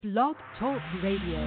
Blog Talk Radio.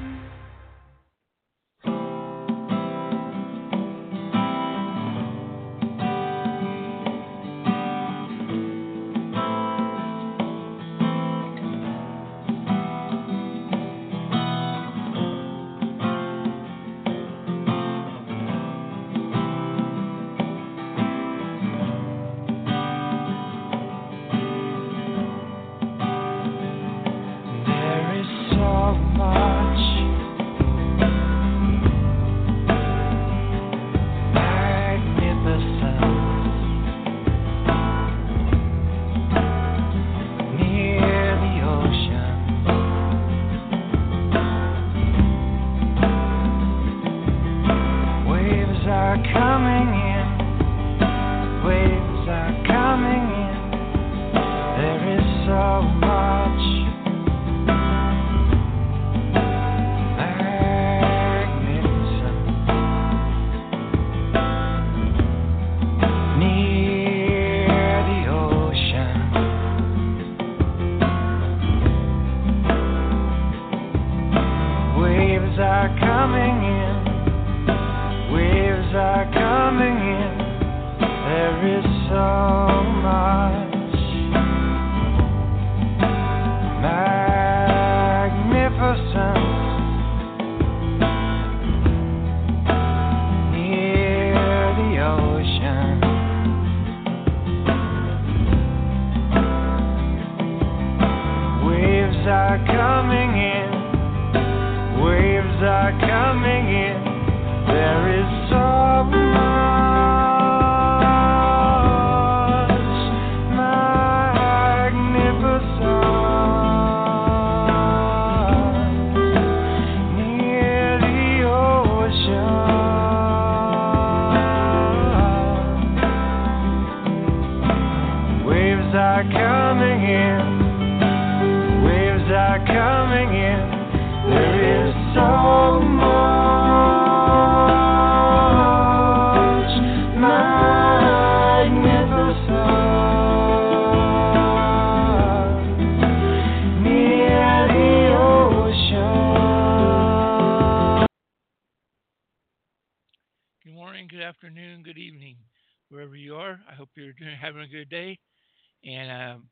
Having a good day, and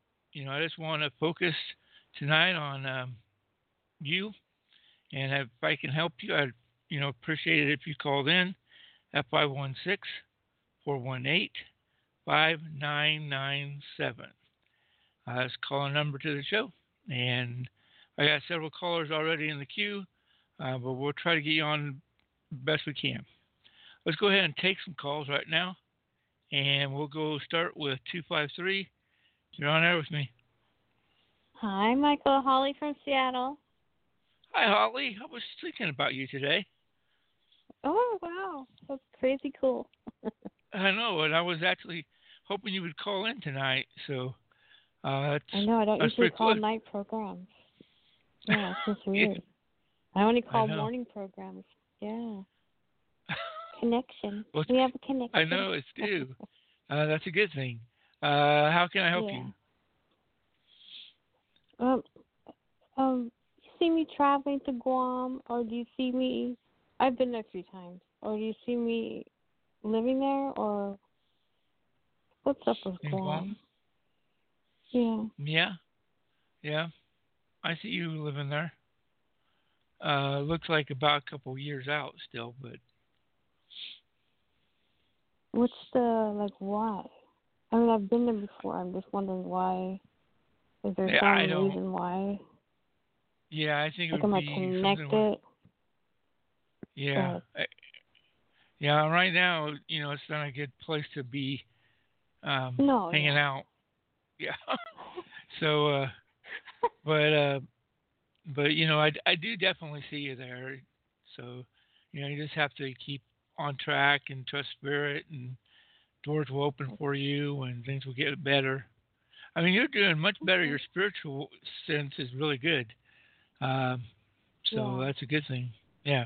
I just want to focus tonight on you, and if I can help you, I'd appreciate it if you called in at 516-418-5997. That's call number to the show, and I got several callers already in the queue, but we'll try to get you on the best we can. Let's go ahead and take some calls right now. And we'll go start with 253. You're on air with me. Hi, Michael. Holly from Seattle. Hi, Holly. I was thinking about you today. Oh, wow. That's crazy cool. I know, and I was actually hoping you would call in tonight. So I know. I don't usually call night programs. Yeah, it's just weird. I only call morning programs. Yeah. Connection. Well, we have a connection. I know, it's due. That's a good thing. How can I help you? You see me traveling to Guam, or do you see me? I've been there a few times. Or do you see me living there, or what's up with Guam? Yeah. I see you living there. Looks like about a couple years out still, but. What's why? I mean, I've been there before. I'm just wondering why. Is there some reason why? Yeah, I think it would am be I connected? Yeah. Yeah, right now, it's not a good place to be hanging out. Yeah. So, but I do definitely see you there. So, you just have to keep on track and trust spirit, and doors will open for you and things will get better. I mean, you're doing much better. Your spiritual sense is really good. So that's a good thing. Yeah.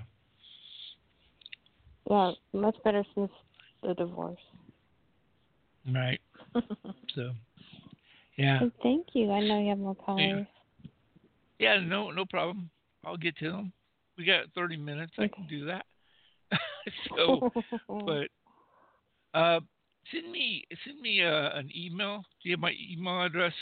Yeah, much better since the divorce. Right. So, yeah. Well, thank you. I know you have more callers. Yeah, no problem. I'll get to them. We got 30 minutes. I can do that. So, but send me an email. Do you have my email address?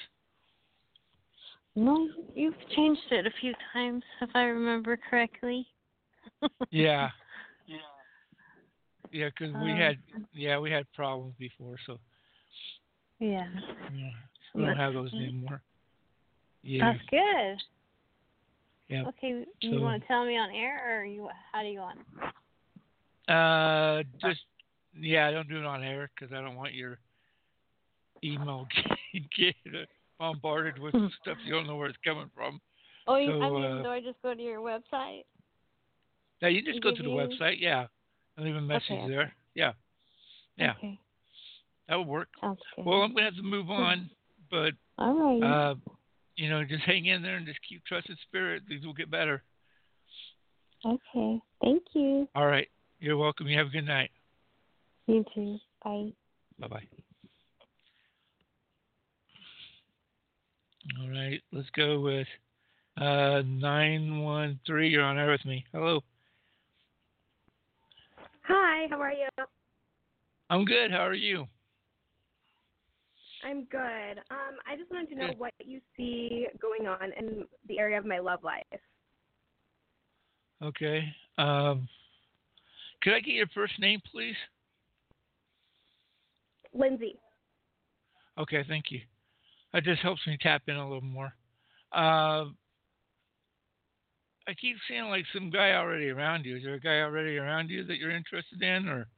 No, you've changed it a few times, if I remember correctly. Yeah. Yeah, because we had problems before, so. Yeah. We don't have those anymore. Yeah. That's good. Yeah. Okay, you want to tell me on air, or how do you want? I don't do it on air because I don't want your email get bombarded with stuff you don't know where it's coming from. Oh, do I just go to your website? Yeah, you just go to the website. Yeah, and leave a message there. Yeah. Okay. That would work. Sounds good. Well, I'm gonna have to move on, but all right. Just hang in there and just keep trusting spirit. Things will get better. Okay. Thank you. All right. You're welcome. You have a good night. You too. Bye. Bye-bye. All right. Let's go with 913. You're on air with me. Hello. Hi. How are you? I'm good. How are you? I'm good. I just wanted to know what you see going on in the area of my love life. Okay. Could I get your first name, please? Lindsay. Okay, thank you. That just helps me tap in a little more. I keep seeing like some guy already around you. Is there a guy already around you that you're interested in, or?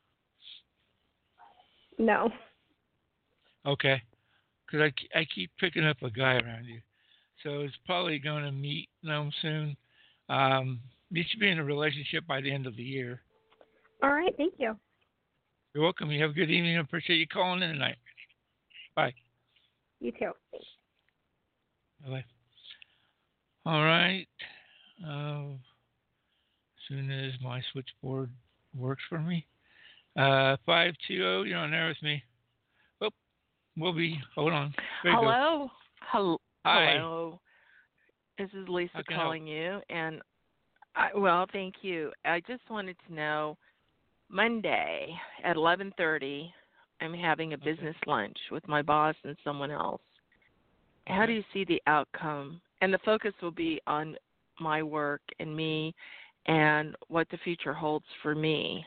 No. Okay. Because I keep picking up a guy around you. So it's probably going to meet them soon. You should be in a relationship by the end of the year. All right. Thank you. You're welcome. You have a good evening. I appreciate you calling in tonight. Bye. You too. Thanks. Bye. All right. As soon as my switchboard works for me. 520, you're on there with me. Oh, hold on. Hello. Hi. Hello. This is Lisa calling you, and thank you. I just wanted to know, Monday at 11:30, I'm having a business lunch with my boss and someone else. Okay. How do you see the outcome? And the focus will be on my work and me and what the future holds for me.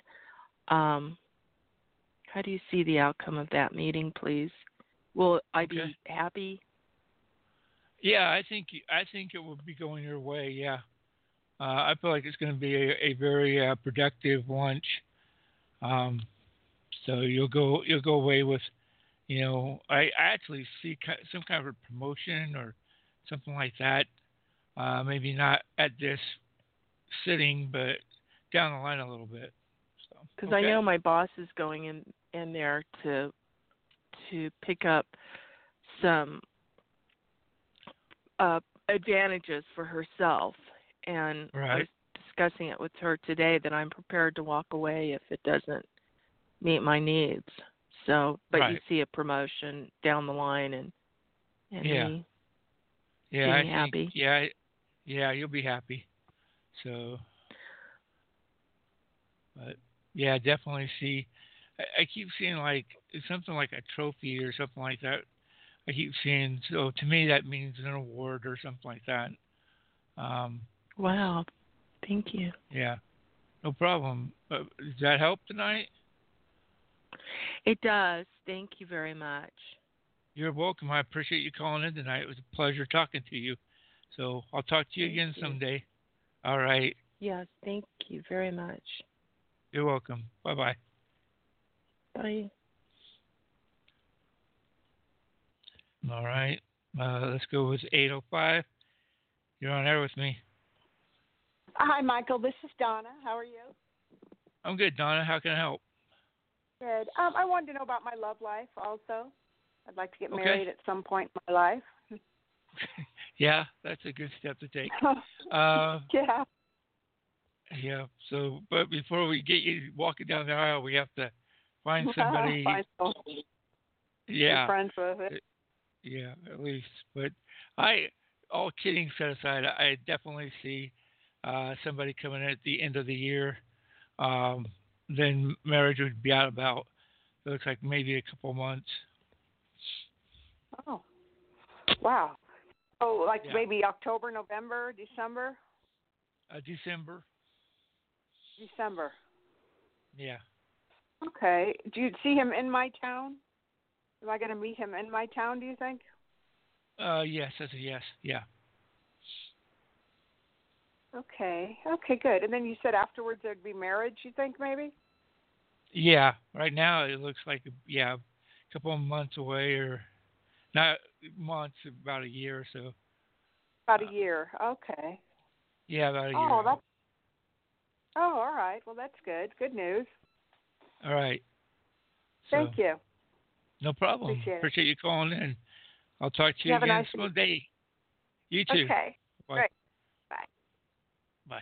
How do you see the outcome of that meeting, please? Will I be happy? Yeah, I think it will be going your way. Yeah, I feel like it's going to be a very productive lunch. So you'll go away with, I actually see some kind of a promotion or something like that. Maybe not at this sitting, but down the line a little bit. Because I know my boss is going in there to pick up some advantages for herself, and I was discussing it with her today that I'm prepared to walk away if it doesn't meet my needs. So, but you see a promotion down the line, and me being happy. You'll be happy. So, but yeah, definitely see. I keep seeing like something like a trophy or something like that. I keep seeing. So to me, that means an award or something like that. Wow, thank you. Yeah, no problem. Does that help tonight? It does. Thank you very much. You're welcome. I appreciate you calling in tonight. It was a pleasure talking to you. So I'll talk to you again someday. All right. Yes, thank you very much. You're welcome. Bye-bye. Bye. All right. Let's go with 805. You're on air with me. Hi, Michael. This is Donna. How are you? I'm good, Donna. How can I help? Good. I wanted to know about my love life also. I'd like to get married at some point in my life. Yeah, that's a good step to take. Yeah. Yeah. So, but before we get you walking down the aisle, we have to find somebody. Yeah. Friends with it. Yeah, at least. But I all kidding set aside, I definitely see somebody coming in at the end of the year. Then marriage would be out about. It looks like maybe a couple months. Oh, wow. Oh, like maybe October, November, December? December. December. Yeah. Okay. Do you see him in my town? Am I going to meet him in my town, do you think? Yes, that's a yes. Yeah. Okay. Okay, good. And then you said afterwards there'd be marriage, you think, maybe? Yeah. Right now it looks like, a couple of months away, or not months, about a year or so. About a year. Okay. Yeah, about a year. Oh, all right. Well, that's good. Good news. All right. Thank you. No problem. Appreciate you calling in. I'll talk to you again nice someday. You too. Okay. Bye. Great. Bye. Bye.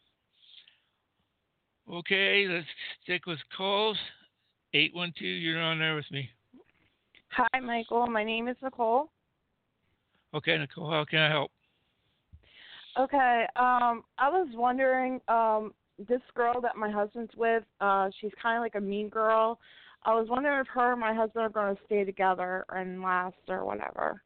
Okay, let's stick with calls. 812, you're on there with me. Hi, Michael. My name is Nicole. Okay, Nicole, how can I help? Okay, I was wondering, this girl that my husband's with, she's kind of like a mean girl. I was wondering if her and my husband are going to stay together and last or whatever.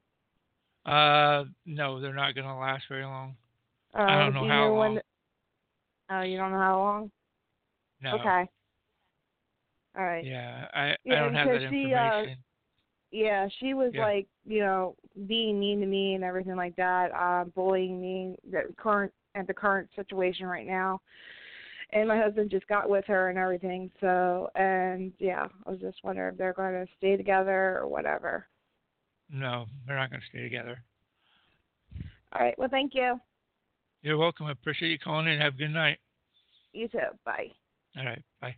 No, they're not going to last very long. I don't know how long. You don't know how long? No. Okay. All right. Yeah, I don't have that information. She was like, being mean to me and everything like that, bullying me at the current situation right now. And my husband just got with her and everything. So, I was just wondering if they're going to stay together or whatever. No, they're not going to stay together. All right. Well, thank you. You're welcome. I appreciate you calling in. Have a good night. You too. Bye. All right. Bye.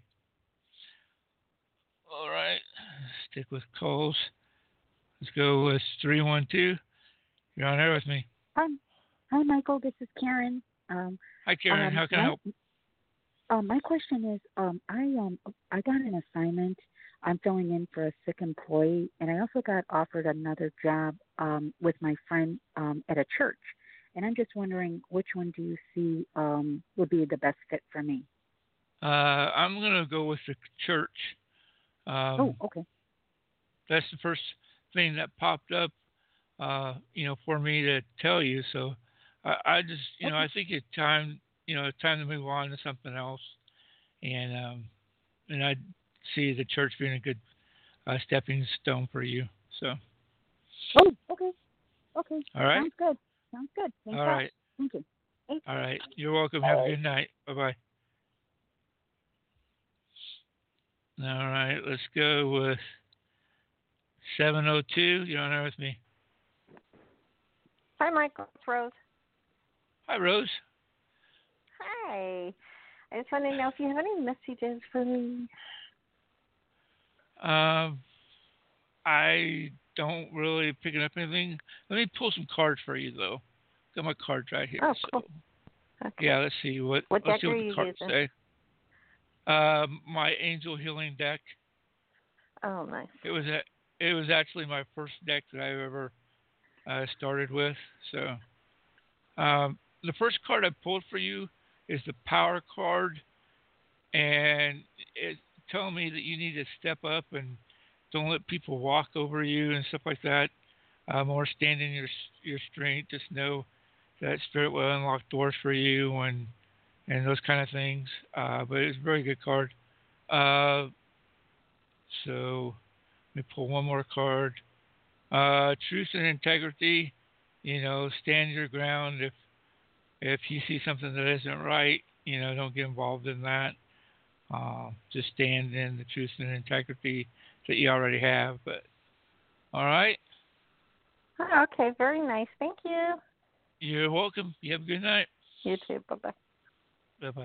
All right. Stick with calls. Let's go with 312. You're on air with me. Hi, Michael. This is Karen. Hi, Karen. How can I help? My question is, I got an assignment. I'm filling in for a sick employee, and I also got offered another job with my friend at a church. And I'm just wondering, which one do you see would be the best fit for me? I'm going to go with the church. Okay. That's the first thing that popped up, for me to tell you. So I just, I think it's time, to move on to something else. And I see the church being a good stepping stone for you. So. Oh, okay. Okay. All right. Sounds good. Thanks. All right. Thank you. All right. You're welcome. Have a good night. Bye-bye. All right. Let's go with 702. You're on there with me. Hi, Michael. It's Rose. Hi, Rose. Hi. I just want to know if you have any messages for me. I don't really picking up anything. Let me pull some cards for you, though. Got my cards right here. Oh, cool. Okay. Yeah, let's see what deck the cards using? say. My Angel Healing deck. Oh, nice. It was actually my first deck that I ever started with. So, the first card I pulled for you is the Power card, and it's telling me that you need to step up and don't let people walk over you and stuff like that. More stand in your strength. Just know that Spirit will unlock doors for you and those kind of things. But it's a very good card. So let me pull one more card. Truth and integrity. Stand your ground. If you see something that isn't right, don't get involved in that. Just stand in the truth and integrity that you already have. But all right. Oh, okay, very nice. Thank you. You're welcome. You have a good night. You too. Bye-bye. Bye-bye.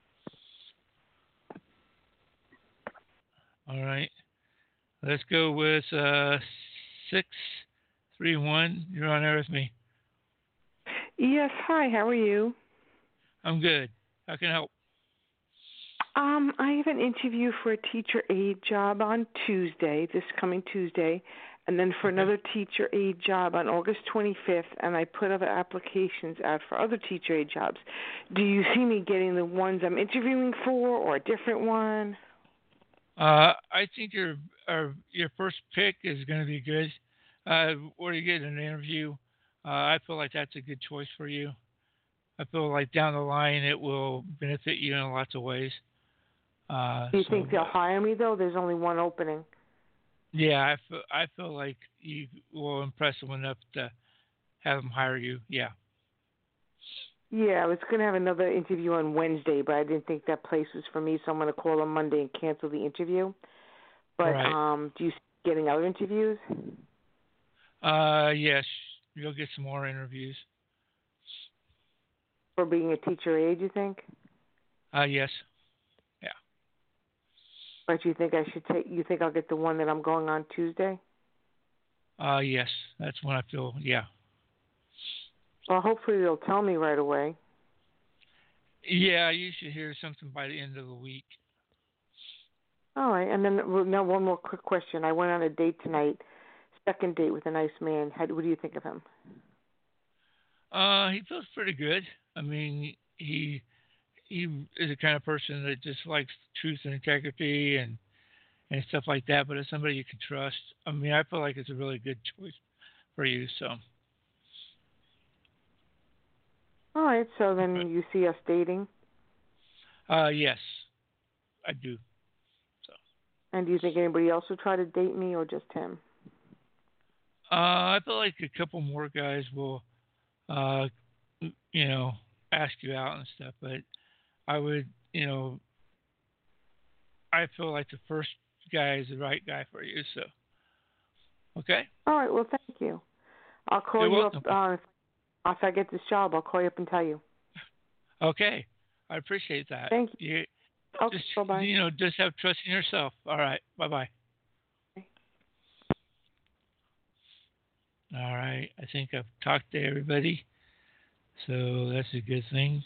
All right. Let's go with 631. You're on air with me. Yes. Hi. How are you? I'm good. How can I help? I have an interview for a teacher aide job on Tuesday, this coming Tuesday, and then for another teacher aide job on August 25th, and I put other applications out for other teacher aide jobs. Do you see me getting the ones I'm interviewing for or a different one? I think your first pick is going to be good. Or you get an interview. I feel like that's a good choice for you. I feel like down the line it will benefit you in lots of ways. Do you think they'll hire me though? There's only one opening. Yeah, I feel like you will impress them enough to have them hire you. Yeah. Yeah, I was going to have another interview on Wednesday, but I didn't think that place was for me, so I'm going to call on Monday and cancel the interview. But right. Do you see getting other interviews? Yes, you'll get some more interviews. For being a teacher aide, you think? Yes. Yeah. But you think you think I'll get the one that I'm going on Tuesday? Yes, that's when I feel. Yeah. Well, hopefully they'll tell me right away. Yeah, you should hear something by the end of the week. All right, and then now one more quick question. I went on a date tonight, second date with a nice man. What do you think of him? He feels pretty good. I mean, he is the kind of person that just likes truth and integrity and stuff like that. But it's somebody you can trust. I mean, I feel like it's a really good choice for you. So. All right. So then you see us dating? Yes, I do. So. And do you think anybody else will try to date me or just him? I feel like a couple more guys will, ask you out and stuff. But I would, I feel like the first guy is the right guy for you. So, okay. All right. Well, thank you. I'll call You're you welcome. up after I get this job. I'll call you up and tell you. Okay. I appreciate that. Thank you. Okay. Bye-bye. Just have trust in yourself. All right. Bye-bye. All right. I think I've talked to everybody, so that's a good thing.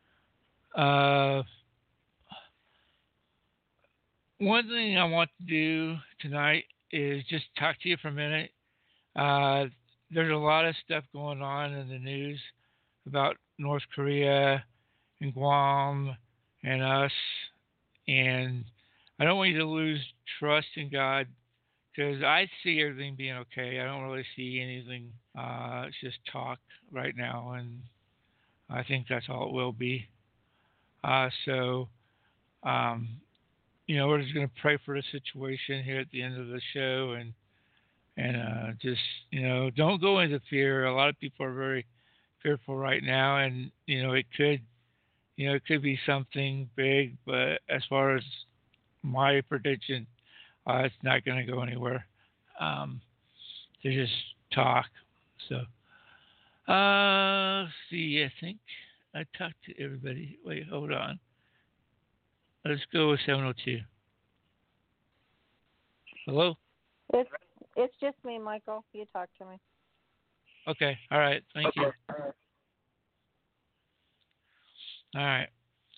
One thing I want to do tonight is just talk to you for a minute. There's a lot of stuff going on in the news about North Korea and Guam and us, and I don't want you to lose trust in God, because I see everything being okay. I don't really see anything. It's just talk right now, and I think that's all it will be. We're just going to pray for the situation here at the end of the show, and just, don't go into fear. A lot of people are very fearful right now, and, it could be something big, but as far as my prediction, it's not going to go anywhere. They just talk. So, see, I think I talked to everybody. Wait, hold on. Let's go with 702. Hello? It's just me, Michael. You talk to me. Okay. All right. Thank you. All right.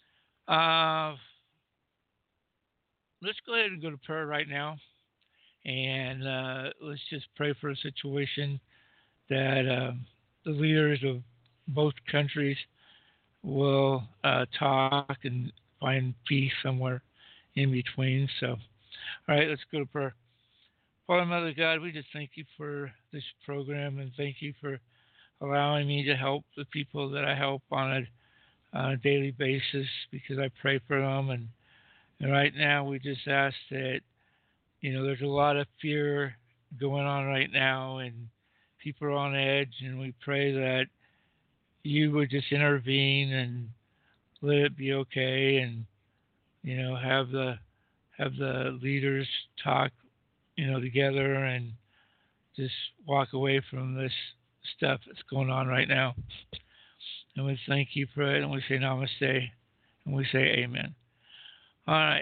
Let's go ahead and go to prayer right now. And let's just pray for a situation that the leaders of both countries will talk and find peace somewhere in between. So, all right, let's go to prayer. Father, Mother God, we just thank you for this program, and thank you for allowing me to help the people that I help on a daily basis, because I pray for them. And right now we just ask that, there's a lot of fear going on right now, and people are on edge, and we pray that you would just intervene and let it be okay, and have the leaders talk together and just walk away from this stuff that's going on right now. And we thank you for it, and we say namaste, and we say amen. All right.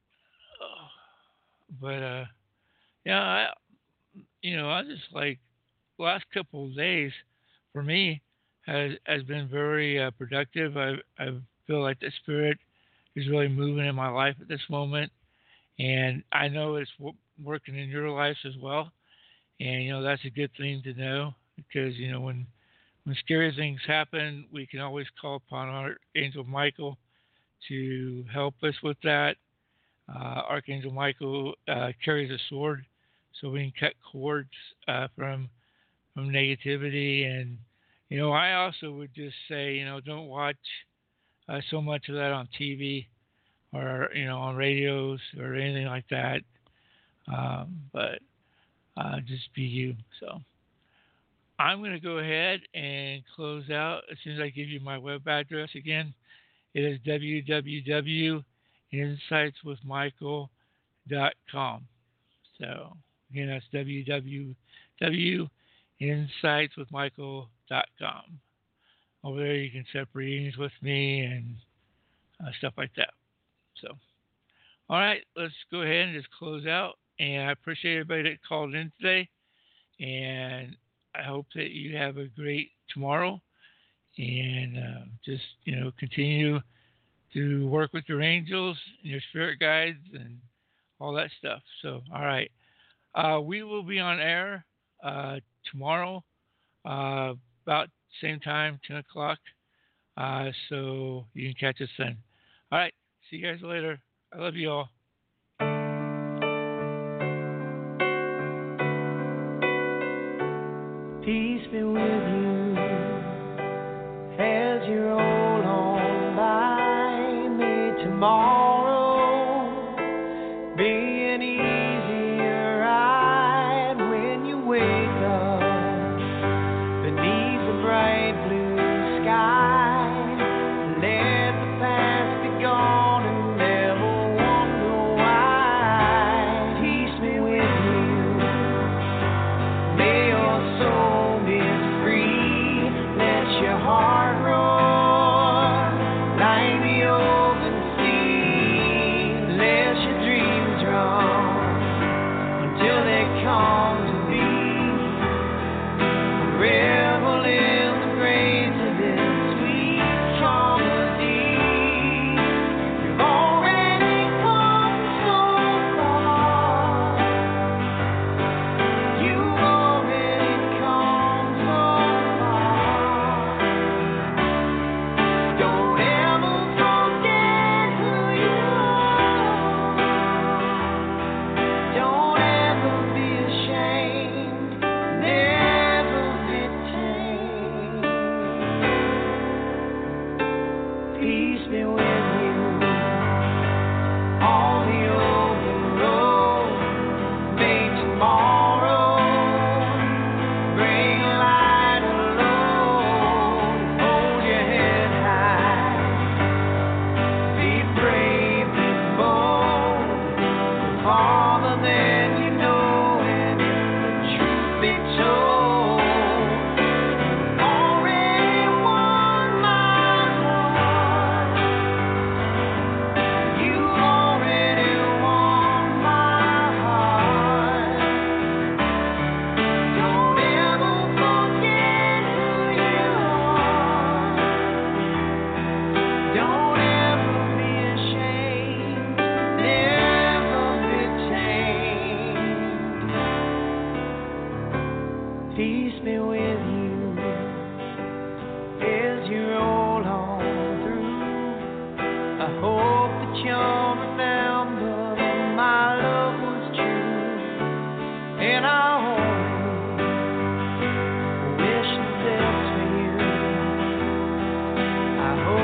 But I just like the last couple of days for me has been very productive. I feel like the Spirit is really moving in my life at this moment, and I know it's working in your lives as well. And that's a good thing to know, because when scary things happen, we can always call upon Archangel Michael to help us with that. Archangel Michael carries a sword, so we can cut cords from negativity. And I also would just say, don't watch so much of that on TV or on radios or anything like that. But just be you. So I'm going to go ahead and close out as soon as I give you my web address again. It is www.insightswithmichael.com. So again, that's www.insightswithmichael.com. Over there, you can set readings with me and stuff like that. So, all right, let's go ahead and just close out. And I appreciate everybody that called in today. And I hope that you have a great tomorrow. And just, continue to work with your angels and your spirit guides and all that stuff. So, all right. We will be on air tomorrow about same time, 10 o'clock. So you can catch us then. All right. See you guys later. I love you all. Peace be with you as you roll on by me tomorrow. Be an easier ride when you wake up beneath the bright blue sky. Let the past be gone and never wonder why. Peace be with you. May your soul be free. Let your heart roar like the open sea. Let your dreams run until they come to be. Revel in the grace of this sweet comedy. You've already come so far. You've already come so far. Don't ever forget who you are. Don't ever be ashamed. Never be tamed. Peace be with you on the open road. May tomorrow bring light alone. Hold your head high. Be brave, be bold. Farther than you know, and if the truth be told, already won my heart. You already won my heart. Don't ever forget who you are. Don't ever be ashamed. Never be tamed. Peace be with you as you roll on through. I hope that you'll remember my love was true, and I only wish the best for you. I hope